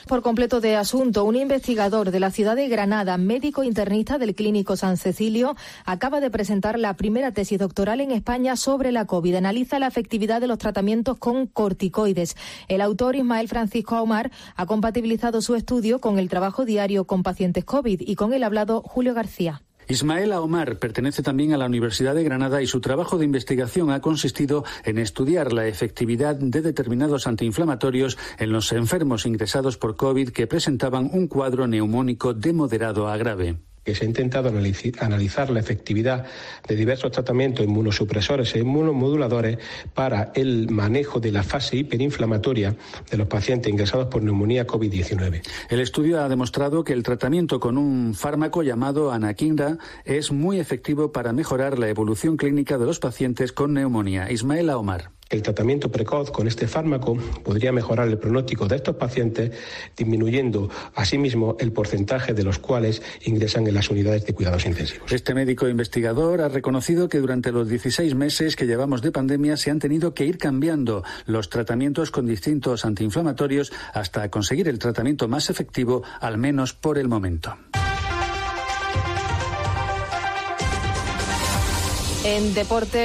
Por completo de asunto, un investigador de la ciudad de Granada, médico internista del Clínico San Cecilio, acaba de presentar la primera tesis doctoral en España sobre la COVID. Analiza la efectividad de los tratamientos con corticoides. El autor, Ismael Francisco Aumar, ha compatibilizado su estudio con el trabajo diario con pacientes COVID y con el hablado Julio García. Ismael Aumar pertenece también a la Universidad de Granada y su trabajo de investigación ha consistido en estudiar la efectividad de determinados antiinflamatorios en los enfermos ingresados por COVID que presentaban un cuadro neumónico de moderado a grave. Que se ha intentado analizar la efectividad de diversos tratamientos inmunosupresores e inmunomoduladores para el manejo de la fase hiperinflamatoria de los pacientes ingresados por neumonía COVID-19. El estudio ha demostrado que el tratamiento con un fármaco llamado anakinra es muy efectivo para mejorar la evolución clínica de los pacientes con neumonía. Ismael Aumar. El tratamiento precoz con este fármaco podría mejorar el pronóstico de estos pacientes, disminuyendo asimismo el porcentaje de los cuales ingresan en las unidades de cuidados intensivos. Este médico investigador ha reconocido que durante los 16 meses que llevamos de pandemia se han tenido que ir cambiando los tratamientos con distintos antiinflamatorios hasta conseguir el tratamiento más efectivo, al menos por el momento. En deporte.